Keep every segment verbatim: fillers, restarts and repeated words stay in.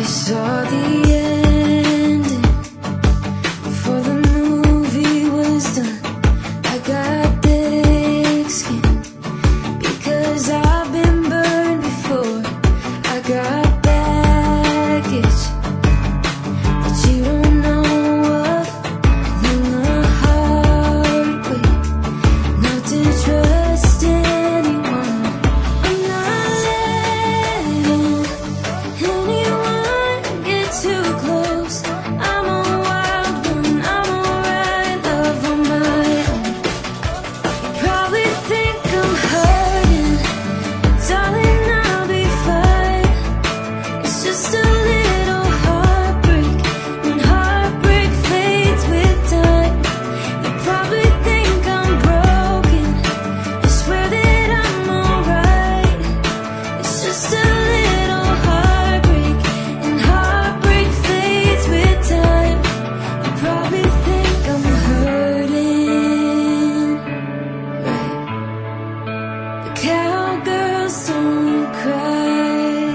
saw the ending before the movie was done. I got thick skin because I've been burned before. I got baggage that you don't know of. Learn the hard way not to trust anyone. I'm not letting anyone get too close. I'm a wild one, I'm alright, love on my own. You probably think I'm hurting, but darling, I'll be fine. It's just a little heartbreak, and heartbreak fades with time. You probably think I'm broken, I swear that I'm alright. It's just a little heartbreak, and heartbreak fades with time. You probably think I'm hurting, right? The cowgirls don't cry.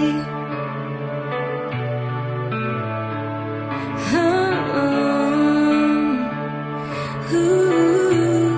Ooh.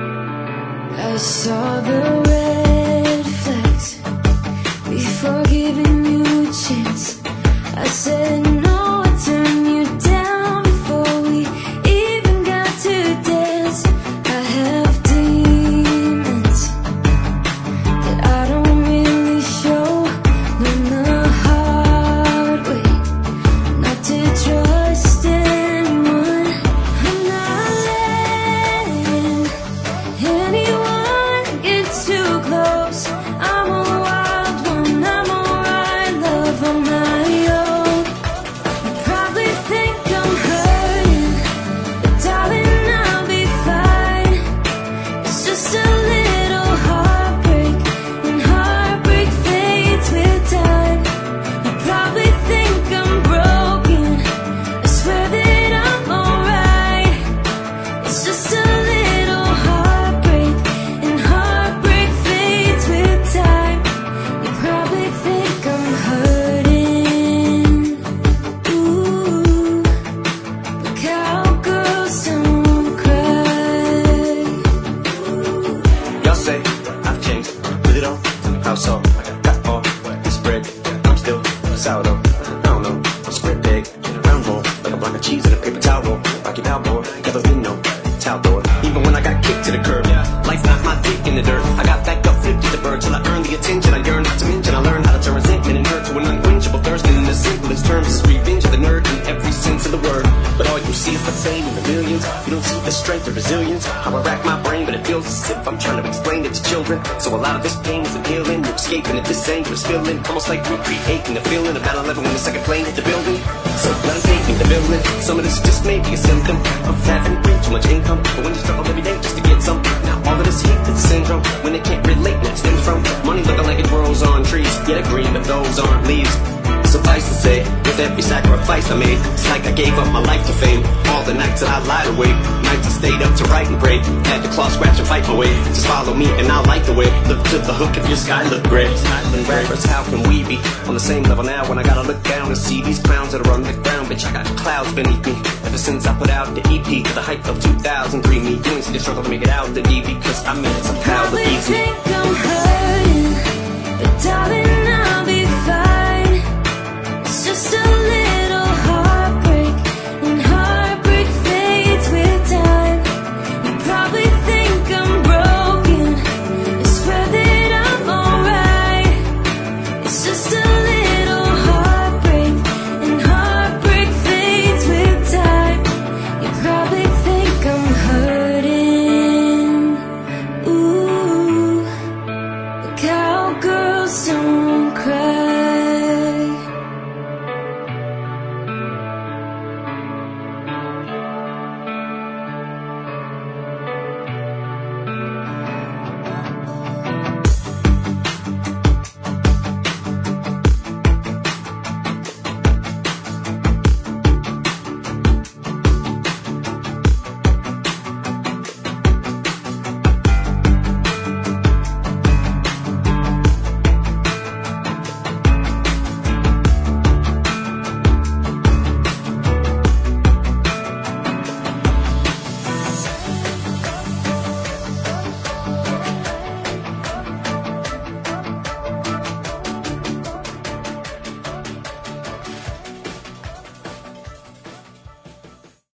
I saw the red flags before giving you a chance. I said no, I turned you down before we even got to dance. I have demons that I don't really show. Learn the hard way not to trust anyone. I'm not letting anyone get too close. I'm a wild one, I'm alright, love on my own. You probably think I'm hurting, but darling, I'll be fine. It's just a little heartbreak, and heartbreak fades with time. You probably think I'm broken, I swear that I'm alright. It's just a little heartbreak, and heartbreak fades with time. You probably think I'm hurting. Ooh, but cowgirls don't cry. Y'all say I've changed, with it all. How so? I got all this bread. I'm still sourdough. I don't know. I'm spread big, round roll, like a block of cheese in a paper towel roll. Rocky Balboa, never been no towel door. Even when I got kicked to the curb, life not my dick in the dirt. I got back up, flipped to the bird till I earned the attention. I yearned not to mention. I learned how to turn resentment and hurt to an unquenchable thirst. And in the simplest terms, is revenge of the nerd in every sense of the word. But all you see is the fame and the millions. You don't see the strength or resilience. How I rack my brain, but it feels as if I'm trying to explain it to children. So a lot of this pain isn't healing. You're escaping it, this anger is feeling almost like recreating the feeling of nine eleven when the second plane hit the building. So let them take me the building. Some of this just may be a symptom of having way too much income. But when you struggle every day just to get some, now all of this heat is a syndrome. When they can't relate, that stems from money looking like it grows on trees. Yet green, but those aren't leaves. Suffice to say, with every sacrifice I made, it's like I gave up my life to fame. All the nights that I lied awake, nights I stayed up to write and pray, had to claw, scratch, and fight my way. Just follow me and I'll light the way. Look to the hook if your sky look gray. Island rappers, how can we be on the same level now when I gotta look down and see these clowns that are on the ground? Bitch, I got clouds beneath me ever since I put out the E P to the hype of two thousand three. Me doing see the struggle to make it out the D because I made it somehow the easy.